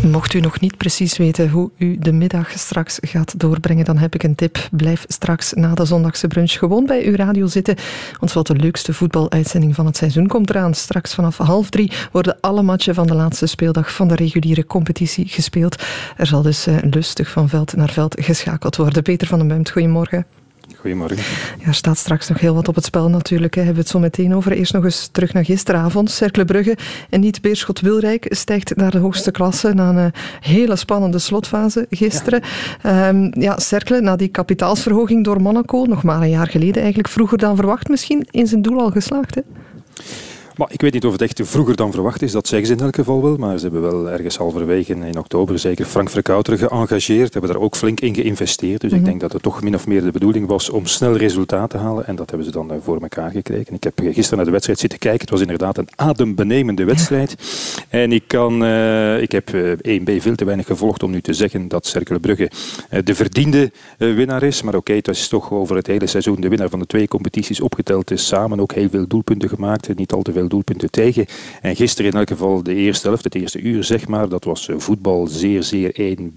Mocht u nog niet precies weten hoe u de middag straks gaat doorbrengen, dan heb ik een tip. Blijf straks na de zondagse brunch gewoon bij uw radio zitten, want wat de leukste voetbaluitzending van het seizoen komt eraan. Straks vanaf 2:30 worden alle matchen van de laatste speeldag van de reguliere competitie gespeeld. Er zal dus lustig van veld naar veld geschakeld worden. Peter van den Buimt, goedemorgen. Goedemorgen. Ja, er staat straks nog heel wat op het spel natuurlijk. Hebben we het zo meteen over. Eerst nog eens terug naar gisteravond. Cercle Brugge en niet Beerschot-Wilrijk stijgt naar de hoogste klasse na een hele spannende slotfase gisteren. Ja, Cercle, na die kapitaalsverhoging door Monaco, nog maar een jaar geleden eigenlijk, vroeger dan verwacht, misschien in zijn doel al geslaagd, hè? Maar ik weet niet of het echt vroeger dan verwacht is, dat zeggen ze in elk geval wel. Maar ze hebben wel ergens halverwege in oktober zeker Frank Verkouteren geëngageerd. Hebben daar ook flink in geïnvesteerd. Dus ik denk dat het toch min of meer de bedoeling was om snel resultaat te halen. En dat hebben ze dan voor elkaar gekregen. Ik heb gisteren naar de wedstrijd zitten kijken. Het was inderdaad een adembenemende wedstrijd. En ik heb 1B veel te weinig gevolgd om nu te zeggen dat Cercle Brugge de verdiende winnaar is. Maar oké, het is toch over het hele seizoen de winnaar van de 2 competities opgeteld is. Samen ook heel veel doelpunten gemaakt. Niet al te veel doelpunten tegen. En gisteren in elk geval de eerste helft, het eerste uur zeg maar, dat was voetbal zeer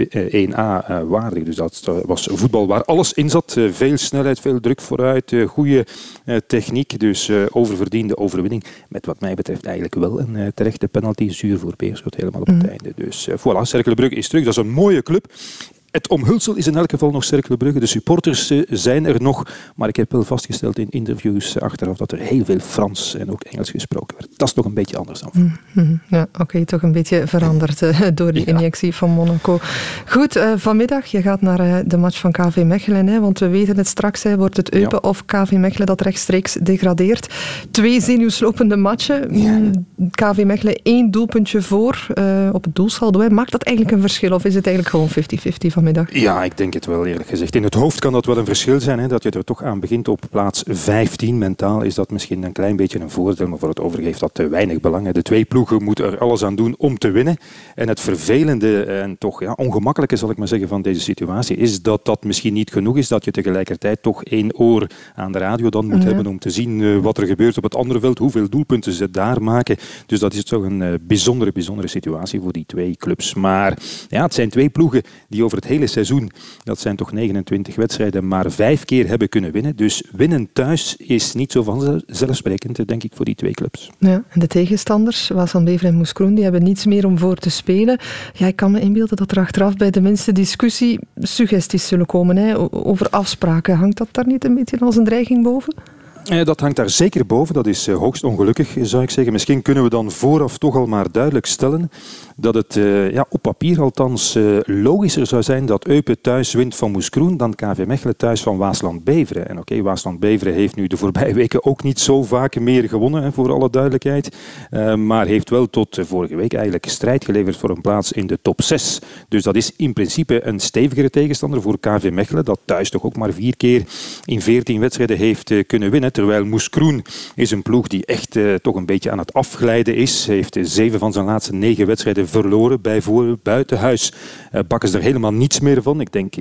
1A waardig. Dus dat was voetbal waar alles in zat. Veel snelheid, veel druk vooruit, goede techniek. Dus oververdiende overwinning. Met wat mij betreft eigenlijk wel een terechte penalty. Zuur voor Beerschot helemaal op het einde. Dus voilà, Cercle Brugge is terug. Dat is een mooie club. Het omhulsel is in elk geval nog Cercle Brugge. De supporters zijn er nog. Maar ik heb wel vastgesteld in interviews achteraf dat er heel veel Frans en ook Engels gesproken werd. Dat is nog een beetje anders dan vroeger. Ja, oké, toch een beetje veranderd door die injectie van Monaco. Goed, vanmiddag, je gaat naar de match van KV Mechelen. Hè, want we weten het straks, wordt het Eupen of KV Mechelen dat rechtstreeks degradeert. 2 zenuwslopende matchen. Ja. KV Mechelen 1 doelpuntje voor op het doelsaldo. Hè. Maakt dat eigenlijk een verschil of is het eigenlijk gewoon 50-50 vanmiddag? Ja, ik denk het wel eerlijk gezegd. In het hoofd kan dat wel een verschil zijn, hè, dat je er toch aan begint op plaats 15. Mentaal is dat misschien een klein beetje een voordeel, maar voor het overige heeft dat te weinig belang. De 2 ploegen moeten er alles aan doen om te winnen. En het vervelende en toch ongemakkelijke, zal ik maar zeggen, van deze situatie is dat dat misschien niet genoeg is, dat je tegelijkertijd toch 1 oor aan de radio dan moet hebben om te zien wat er gebeurt op het andere veld, hoeveel doelpunten ze daar maken. Dus dat is toch een bijzondere situatie voor die 2 clubs. Maar ja, het zijn 2 ploegen die over het hele seizoen, dat zijn toch 29 wedstrijden, maar 5 keer hebben kunnen winnen. Dus winnen thuis is niet zo vanzelfsprekend, denk ik, voor die 2 clubs. Ja, en de tegenstanders, Waasland Beveren en Moeskroen, die hebben niets meer om voor te spelen. Ja, ik kan me inbeelden dat er achteraf bij de minste discussie suggesties zullen komen, hè, over afspraken. Hangt dat daar niet een beetje als een dreiging boven? Dat hangt daar zeker boven. Dat is hoogst ongelukkig, zou ik zeggen. Misschien kunnen we dan vooraf toch al maar duidelijk stellen dat het op papier althans logischer zou zijn dat Eupen thuis wint van Moeskroen dan KV Mechelen thuis van Waasland Beveren. En oké, Waasland Beveren heeft nu de voorbije weken ook niet zo vaak meer gewonnen, voor alle duidelijkheid. Maar heeft wel tot vorige week eigenlijk strijd geleverd voor een plaats in de top 6. Dus dat is in principe een stevigere tegenstander voor KV Mechelen, dat thuis toch ook maar 4 keer in 14 wedstrijden heeft kunnen winnen. Terwijl Moeskroen is een ploeg die echt toch een beetje aan het afglijden is. Hij heeft 7 van zijn laatste 9 wedstrijden verloren. Buiten huis bakken ze er helemaal niets meer van. Ik denk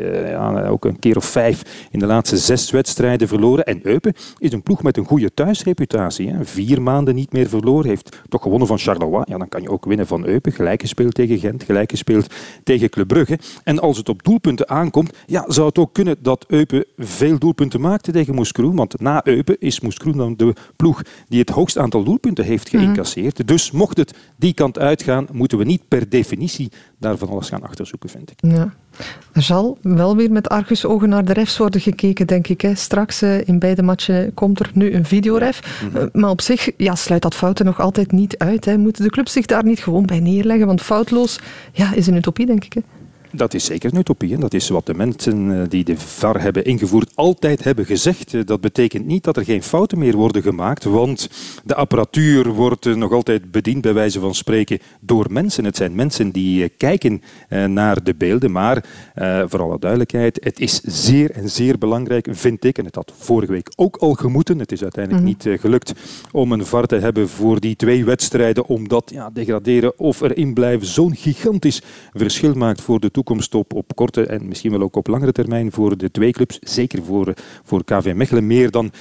ook een keer of 5 in de laatste 6 wedstrijden verloren. En Eupen is een ploeg met een goede thuisreputatie. 4 maanden niet meer verloren. Heeft toch gewonnen van Charleroi. Ja, dan kan je ook winnen van Eupen. Gelijk gespeeld tegen Gent. Gelijk gespeeld tegen Club Brugge. En als het op doelpunten aankomt, zou het ook kunnen dat Eupen veel doelpunten maakte tegen Moeskroen. Want na Eupen is Moeskroen dan de ploeg die het hoogst aantal doelpunten heeft geïncasseerd. Dus mocht het die kant uitgaan, moeten we niet per definitie daar van alles gaan achterzoeken, vind ik. Ja. Er zal wel weer met argusogen naar de refs worden gekeken, denk ik. Hè. Straks in beide matchen komt er nu een videoref. Maar op zich sluit dat fouten nog altijd niet uit. Hè. Moeten de clubs zich daar niet gewoon bij neerleggen? Want foutloos is een utopie, denk ik. Hè. Dat is zeker een utopie. Dat is wat de mensen die de VAR hebben ingevoerd altijd hebben gezegd. Dat betekent niet dat er geen fouten meer worden gemaakt, want de apparatuur wordt nog altijd bediend, bij wijze van spreken, door mensen. Het zijn mensen die kijken naar de beelden, maar voor alle duidelijkheid, het is zeer en zeer belangrijk, vind ik, en het had vorige week ook al gemoeten. Het is uiteindelijk niet gelukt om een VAR te hebben voor die 2 wedstrijden, omdat degraderen of erin blijven zo'n gigantisch verschil maakt voor de toekomst op korte en misschien wel ook op langere termijn voor de twee clubs. Zeker voor KV Mechelen. Meer dan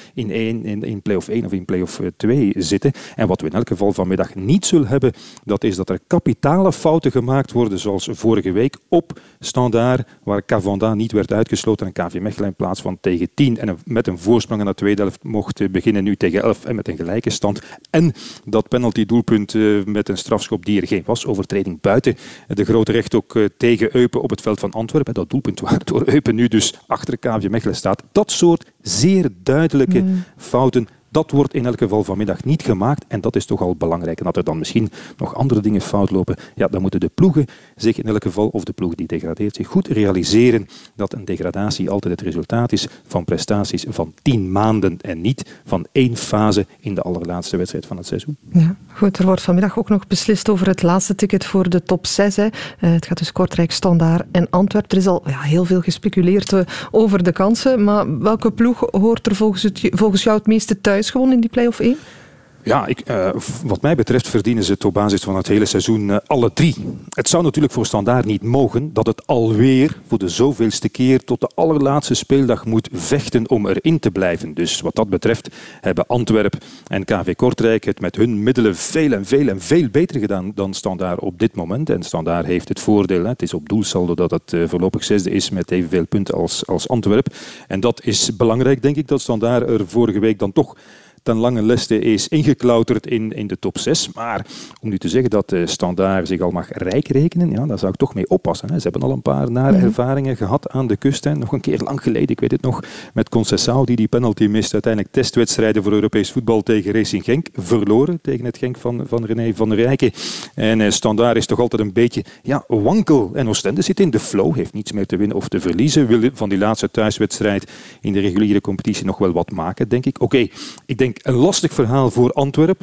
in play-off 1 of in play-off 2 zitten. En wat we in elk geval vanmiddag niet zullen hebben, dat is dat er kapitale fouten gemaakt worden, zoals vorige week op Standaard, waar Cavanda niet werd uitgesloten en KV Mechelen in plaats van tegen 10 en met een voorsprong aan de tweede helft mocht beginnen nu tegen 11 en met een gelijke stand. En dat penalty-doelpunt met een strafschop die er geen was, overtreding buiten de grote recht ook tegen Eupen op het veld van Antwerpen. Dat doelpunt waardoor Eupen nu dus achter KV Mechelen staat. Dat soort zeer duidelijke fouten, dat wordt in elk geval vanmiddag niet gemaakt en dat is toch al belangrijk. En dat er dan misschien nog andere dingen fout lopen, ja, dan moeten de ploegen zich in elk geval, of de ploeg die degradeert, zich goed realiseren dat een degradatie altijd het resultaat is van prestaties van 10 maanden en niet van 1 fase in de allerlaatste wedstrijd van het seizoen. Ja, goed, er wordt vanmiddag ook nog beslist over het laatste ticket voor de top 6. Hè. Het gaat dus Kortrijk, Standaard en Antwerpen. Er is al heel veel gespeculeerd over de kansen, maar welke ploeg hoort er volgens jou het meeste thuis gewoon in die play-off 1? Ja, wat mij betreft verdienen ze het op basis van het hele seizoen alle 3. Het zou natuurlijk voor Standaard niet mogen dat het alweer voor de zoveelste keer tot de allerlaatste speeldag moet vechten om erin te blijven. Dus wat dat betreft hebben Antwerpen en KV Kortrijk het met hun middelen veel beter gedaan dan Standaard op dit moment. En Standaard heeft het voordeel, het is op doelsaldo dat het voorlopig 6e is met evenveel punten als Antwerpen. En dat is belangrijk, denk ik, dat Standaard er vorige week dan toch ten lange leste is ingeklauterd in de top 6. Maar om nu te zeggen dat Standaard zich al mag rijk rekenen, ja, daar zou ik toch mee oppassen. Hè. Ze hebben al een paar nare ervaringen gehad aan de kust. Hè. Nog een keer lang geleden, ik weet het nog, met Conceição die penalty mist. Uiteindelijk testwedstrijden voor Europees voetbal tegen Racing Genk. Verloren tegen het Genk van René van der Rijken. En Standaard is toch altijd een beetje wankel. En Oostende zit in de flow, heeft niets meer te winnen of te verliezen. Wil van die laatste thuiswedstrijd in de reguliere competitie nog wel wat maken, denk ik. Oké, ik denk een lastig verhaal voor Antwerpen.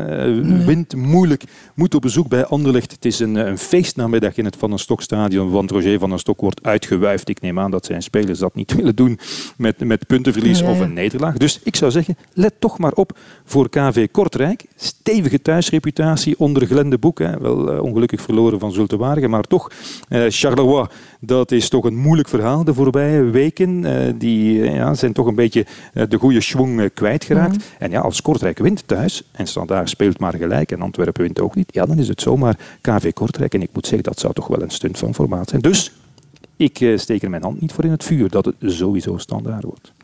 Wint moeilijk, moet op bezoek bij Anderlecht. Het is een feestnamiddag in het Van den Stokstadion, want Roger van den Stok wordt uitgewuifd. Ik neem aan dat zijn spelers dat niet willen doen met puntenverlies of een nederlaag. Dus ik zou zeggen, let toch maar op voor KV Kortrijk. Stevige thuisreputatie onder Glenn de Boek. Wel ongelukkig verloren van Zulte Waregem, maar toch. Charleroi, dat is toch een moeilijk verhaal de voorbije weken. Die zijn toch een beetje de goede schwung kwijtgeraakt. En ja, als Kortrijk wint thuis en Standaard speelt maar gelijk en Antwerpen wint ook niet, ja, dan is het zomaar KV Kortrijk. En ik moet zeggen, dat zou toch wel een stunt van formaat zijn. Dus ik steek er mijn hand niet voor in het vuur dat het sowieso Standaard wordt.